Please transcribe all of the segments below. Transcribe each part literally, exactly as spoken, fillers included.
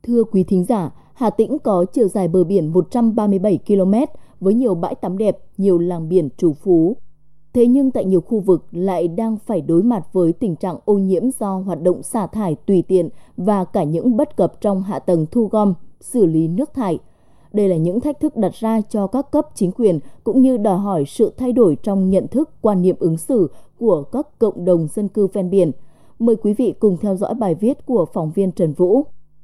Thưa quý thính giả, Hà Tĩnh có chiều dài bờ biển một trăm ba mươi bảy ki lô mét với nhiều bãi tắm đẹp, nhiều làng biển trù phú. Thế nhưng tại nhiều khu vực lại đang phải đối mặt với tình trạng ô nhiễm do hoạt động xả thải tùy tiện và cả những bất cập trong hạ tầng thu gom, xử lý nước thải. Đây là những thách thức đặt ra cho các cấp chính quyền cũng như đòi hỏi sự thay đổi trong nhận thức, quan niệm ứng xử của các cộng đồng dân cư ven biển. Mời quý vị cùng theo dõi bài viết của phóng viên Trần Vũ.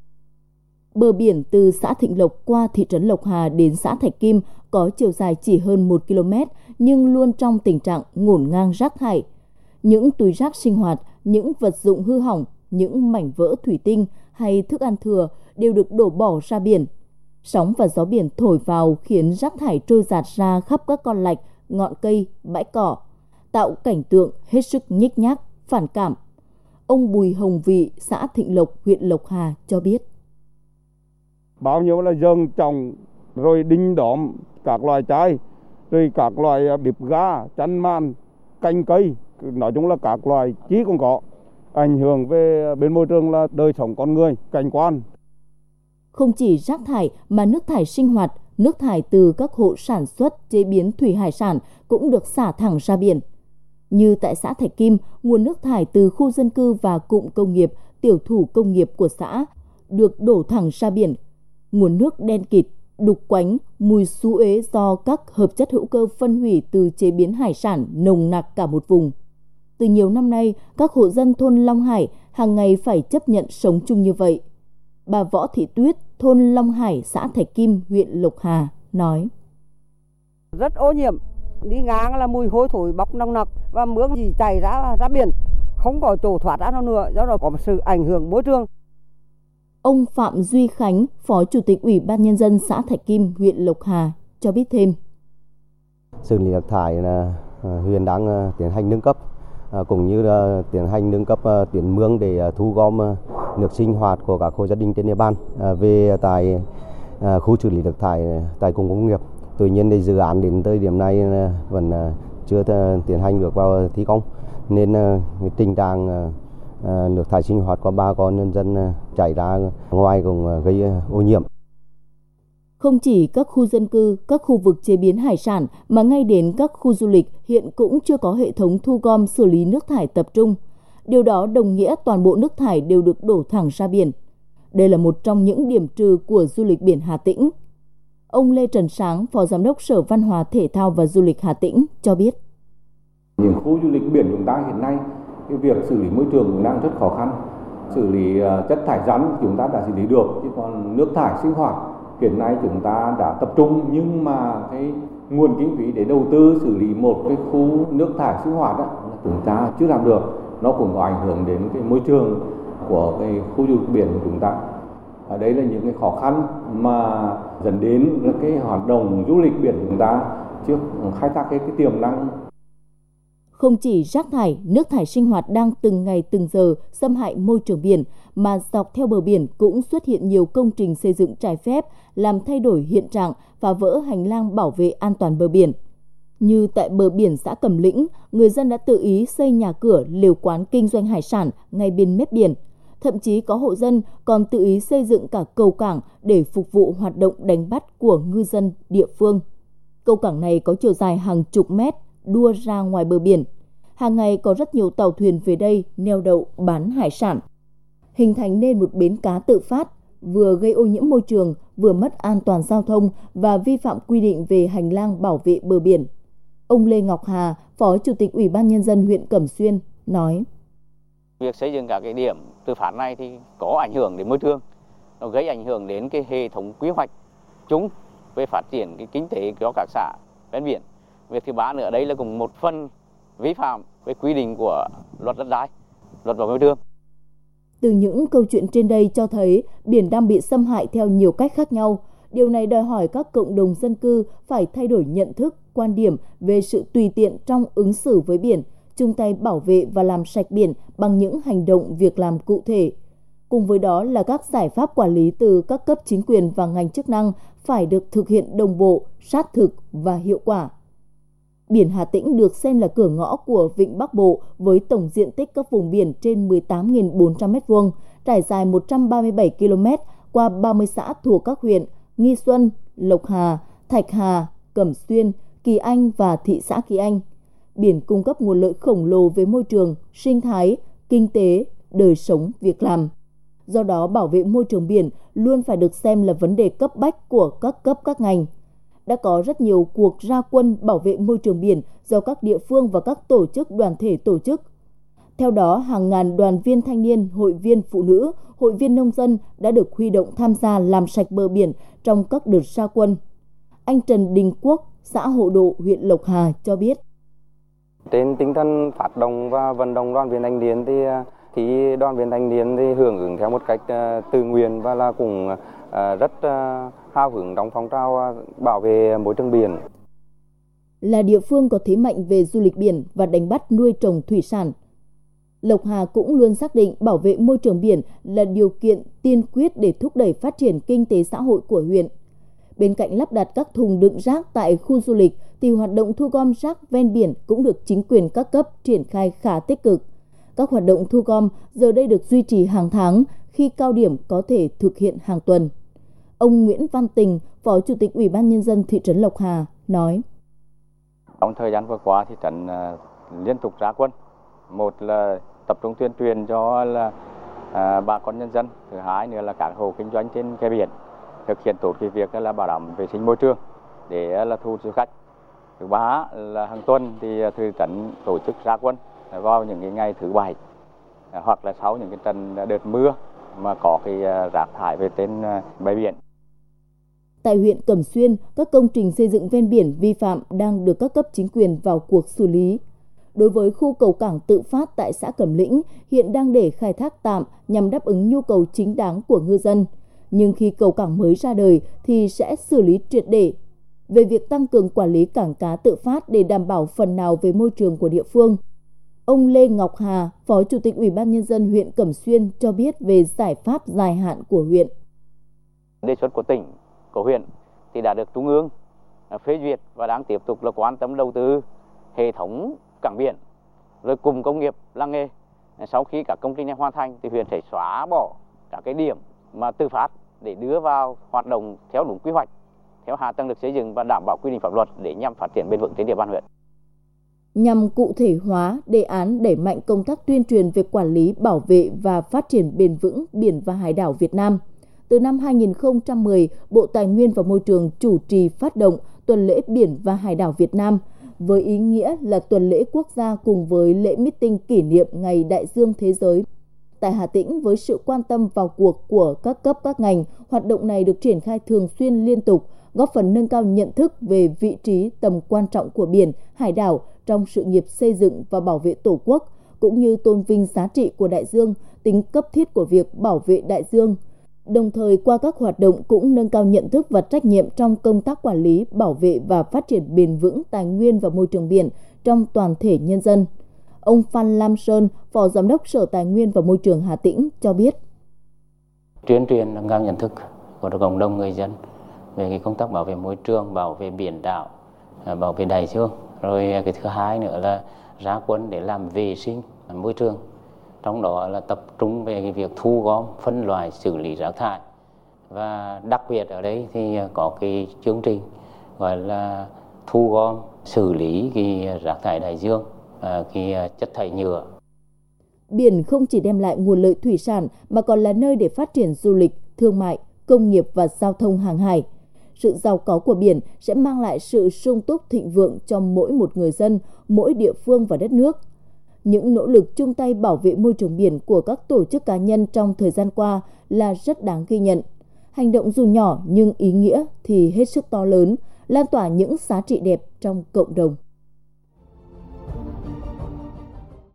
Bờ biển từ xã Thịnh Lộc qua thị trấn Lộc Hà đến xã Thạch Kim có chiều dài chỉ hơn một ki lô mét nhưng luôn trong tình trạng ngổn ngang rác thải. Những túi rác sinh hoạt, những vật dụng hư hỏng, những mảnh vỡ thủy tinh hay thức ăn thừa đều được đổ bỏ ra biển. Sóng và gió biển thổi vào khiến rác thải trôi dạt ra khắp các con lạch, ngọn cây, bãi cỏ, tạo cảnh tượng hết sức nhếch nhác, phản cảm. Ông Bùi Hồng Vị, xã Thịnh Lộc, huyện Lộc Hà cho biết. Bao nhiêu là dần trồng, rồi đinh đóm, các loài trái, rồi các loài bịp ga, chăn man, canh cây, nói chung là các loài chí cũng có. Ảnh hưởng về bên môi trường là đời sống con người, cảnh quan. Không chỉ rác thải mà nước thải sinh hoạt, nước thải từ các hộ sản xuất, chế biến thủy hải sản cũng được xả thẳng ra biển. Như tại xã Thạch Kim, nguồn nước thải từ khu dân cư và cụm công nghiệp, tiểu thủ công nghiệp của xã được đổ thẳng ra biển. Nguồn nước đen kịt, đục quánh, mùi xú uế do các hợp chất hữu cơ phân hủy từ chế biến hải sản nồng nặc cả một vùng. Từ nhiều năm nay, các hộ dân thôn Long Hải hàng ngày phải chấp nhận sống chung như vậy. Bà Võ Thị Tuyết, thôn Long Hải, xã Thạch Kim, huyện Lộc Hà, nói. Rất ô nhiễm, đi ngang là mùi hôi thối bốc nồng nặc và mương gì chảy ra ra biển, không có chỗ thoát ra đâu nữa, do đó có một sự ảnh hưởng môi trường. Ông Phạm Duy Khánh, Phó Chủ tịch Ủy ban Nhân dân xã Thạch Kim, huyện Lộc Hà cho biết thêm. Xử lý nước thải là huyện đang tiến hành nâng cấp, cũng như là tiến hành nâng cấp tuyến mương để thu gom nước sinh hoạt của các hộ gia đình trên địa bàn về tại khu xử lý nước thải tại cụm công nghiệp. Tuy nhiên thì dự án đến thời điểm này vẫn chưa tiến hành được vào thi công, nên tình trạng nước thải sinh hoạt của bà con nhân dân chảy ra ngoài cũng gây ô nhiễm. Không chỉ các khu dân cư, các khu vực chế biến hải sản mà ngay đến các khu du lịch hiện cũng chưa có hệ thống thu gom xử lý nước thải tập trung. Điều đó đồng nghĩa toàn bộ nước thải đều được đổ thẳng ra biển. Đây là một trong những điểm trừ của du lịch biển Hà Tĩnh. Ông Lê Trần Sáng, Phó Giám đốc Sở Văn hóa Thể thao và Du lịch Hà Tĩnh cho biết. Những khu du lịch biển chúng ta hiện nay, cái việc xử lý môi trường cũng đang rất khó khăn. Xử lý chất thải rắn chúng ta đã xử lý được, chứ còn nước thải sinh hoạt hiện nay chúng ta đã tập trung, nhưng mà cái nguồn kinh phí để đầu tư xử lý một cái khu nước thải sinh hoạt đó, chúng ta chưa làm được. Nó cũng có ảnh hưởng đến cái môi trường của cái khu du lịch biển của chúng ta. Ở đây là những cái khó khăn mà dẫn đến là cái hoạt động du lịch biển của chúng ta chưa khai thác cái, cái tiềm năng. Không chỉ rác thải, nước thải sinh hoạt đang từng ngày từng giờ xâm hại môi trường biển, mà dọc theo bờ biển cũng xuất hiện nhiều công trình xây dựng trái phép, làm thay đổi hiện trạng, phá vỡ hành lang bảo vệ an toàn bờ biển. Như tại bờ biển xã Cẩm Lĩnh, người dân đã tự ý xây nhà cửa, lều quán kinh doanh hải sản ngay bên mép biển. Thậm chí có hộ dân còn tự ý xây dựng cả cầu cảng để phục vụ hoạt động đánh bắt của ngư dân địa phương. Cầu cảng này có chiều dài hàng chục mét, đua ra ngoài bờ biển. Hàng ngày có rất nhiều tàu thuyền về đây neo đậu bán hải sản, hình thành nên một bến cá tự phát, vừa gây ô nhiễm môi trường, vừa mất an toàn giao thông và vi phạm quy định về hành lang bảo vệ bờ biển. Ông Lê Ngọc Hà, Phó Chủ tịch Ủy ban Nhân dân huyện Cẩm Xuyên, nói. Việc xây dựng các cái điểm tự phát này thì có ảnh hưởng đến môi trường, nó gây ảnh hưởng đến cái hệ thống quy hoạch chung về phát triển cái kinh tế của các xã ven biển. Việc thứ ba nữa đây là cũng một phần vi phạm về quy định của luật đất đai, luật bảo vệ môi trường. Từ những câu chuyện trên đây cho thấy biển đang bị xâm hại theo nhiều cách khác nhau. Điều này đòi hỏi các cộng đồng dân cư phải thay đổi nhận thức, quan điểm về sự tùy tiện trong ứng xử với biển, chung tay bảo vệ và làm sạch biển bằng những hành động, việc làm cụ thể. Cùng với đó là các giải pháp quản lý từ các cấp chính quyền và ngành chức năng phải được thực hiện đồng bộ, sát thực và hiệu quả. Biển Hà Tĩnh được xem là cửa ngõ của Vịnh Bắc Bộ với tổng diện tích các vùng biển trên mười tám nghìn bốn trăm mét vuông, trải dài một trăm ba mươi bảy ki lô mét, qua ba mươi xã thuộc các huyện Nghi Xuân, Lộc Hà, Thạch Hà, Cẩm Xuyên, Kỳ Anh và thị xã Kỳ Anh. Biển cung cấp nguồn lợi khổng lồ về môi trường, sinh thái, kinh tế, đời sống, việc làm. Do đó, bảo vệ môi trường biển luôn phải được xem là vấn đề cấp bách của các cấp các ngành. Đã có rất nhiều cuộc ra quân bảo vệ môi trường biển do các địa phương và các tổ chức đoàn thể tổ chức. Theo đó, hàng ngàn đoàn viên thanh niên, hội viên phụ nữ, hội viên nông dân đã được huy động tham gia làm sạch bờ biển trong các đợt ra quân. Anh Trần Đình Quốc, xã Hộ Độ, huyện Lộc Hà cho biết. Trên tinh thần phát động và vận động đoàn viên thanh niên thì thì đoàn viên thanh niên thì hưởng ứng theo một cách tự nguyện và là cũng rất hào hứng trong phong trào bảo vệ môi trường biển. Là địa phương có thế mạnh về du lịch biển và đánh bắt nuôi trồng thủy sản, Lộc Hà cũng luôn xác định bảo vệ môi trường biển là điều kiện tiên quyết để thúc đẩy phát triển kinh tế xã hội của huyện. Bên cạnh lắp đặt các thùng đựng rác tại khu du lịch, thì hoạt động thu gom rác ven biển cũng được chính quyền các cấp triển khai khá tích cực. Các hoạt động thu gom giờ đây được duy trì hàng tháng, khi cao điểm có thể thực hiện hàng tuần. Ông Nguyễn Văn Tình, Phó Chủ tịch Ủy ban Nhân dân thị trấn Lộc Hà, nói. Trong thời gian vừa qua, thị trấn liên tục ra quân. Một là tập trung tuyên truyền cho là à, bà con nhân dân. Thứ hai nữa là các hộ kinh doanh trên kè biển thực hiện tốt cái việc là bảo đảm vệ sinh môi trường để là thu hút du khách. Thứ ba là hàng tuần thì thị trấn tổ chức ra quân vào những cái ngày thứ bảy hoặc là sau những cái trận đợt mưa mà có cái rác thải về trên bãi biển. Tại huyện Cẩm Xuyên, các công trình xây dựng ven biển vi phạm đang được các cấp chính quyền vào cuộc xử lý. Đối với khu cầu cảng tự phát tại xã Cẩm Lĩnh, hiện đang để khai thác tạm nhằm đáp ứng nhu cầu chính đáng của ngư dân. Nhưng khi cầu cảng mới ra đời thì sẽ xử lý triệt để. Về việc tăng cường quản lý cảng cá tự phát để đảm bảo phần nào về môi trường của địa phương, ông Lê Ngọc Hà, Phó Chủ tịch Ủy ban Nhân dân huyện Cẩm Xuyên cho biết về giải pháp dài hạn của huyện. Đề xuất của tỉnh, của huyện thì đã được Trung ương phê duyệt và đang tiếp tục là quan tâm đầu tư hệ thống cảng biển, rồi cùng công nghiệp làng nghề. Sau khi các công trình này hoàn thành thì huyện sẽ xóa bỏ các cái điểm mà tự phát để đưa vào hoạt động theo đúng quy hoạch, theo hạ tầng được xây dựng và đảm bảo quy định pháp luật để nhằm phát triển bền vững trên địa bàn huyện. Nhằm cụ thể hóa đề án đẩy mạnh công tác tuyên truyền về quản lý, bảo vệ và phát triển bền vững biển và hải đảo Việt Nam, từ năm hai nghìn không trăm mười, Bộ Tài nguyên và Môi trường chủ trì phát động Tuần lễ Biển và Hải đảo Việt Nam, với ý nghĩa là tuần lễ quốc gia cùng với lễ meeting kỷ niệm Ngày Đại dương Thế giới. Tại Hà Tĩnh, với sự quan tâm vào cuộc của các cấp các ngành, hoạt động này được triển khai thường xuyên liên tục, góp phần nâng cao nhận thức về vị trí tầm quan trọng của biển, hải đảo trong sự nghiệp xây dựng và bảo vệ Tổ quốc, cũng như tôn vinh giá trị của đại dương, tính cấp thiết của việc bảo vệ đại dương. Đồng thời, qua các hoạt động cũng nâng cao nhận thức và trách nhiệm trong công tác quản lý, bảo vệ và phát triển bền vững tài nguyên và môi trường biển trong toàn thể nhân dân. Ông Phan Lam Sơn, Phó Giám đốc Sở Tài nguyên và Môi trường Hà Tĩnh cho biết. Tuyên truyền nâng cao nhận thức của cộng đồng người dân về cái công tác bảo vệ môi trường, bảo vệ biển đảo, bảo vệ đại dương. Rồi cái thứ hai nữa là ra quân để làm vệ sinh môi trường. Trong đó là tập trung về cái việc thu gom, phân loại, xử lý rác thải. Và đặc biệt ở đây thì có cái chương trình gọi là thu gom, xử lý cái rác thải đại dương, cái chất thải nhựa. Biển không chỉ đem lại nguồn lợi thủy sản mà còn là nơi để phát triển du lịch, thương mại, công nghiệp và giao thông hàng hải. Sự giàu có của biển sẽ mang lại sự sung túc thịnh vượng cho mỗi một người dân, mỗi địa phương và đất nước. Những nỗ lực chung tay bảo vệ môi trường biển của các tổ chức cá nhân trong thời gian qua là rất đáng ghi nhận. Hành động dù nhỏ nhưng ý nghĩa thì hết sức to lớn, lan tỏa những giá trị đẹp trong cộng đồng.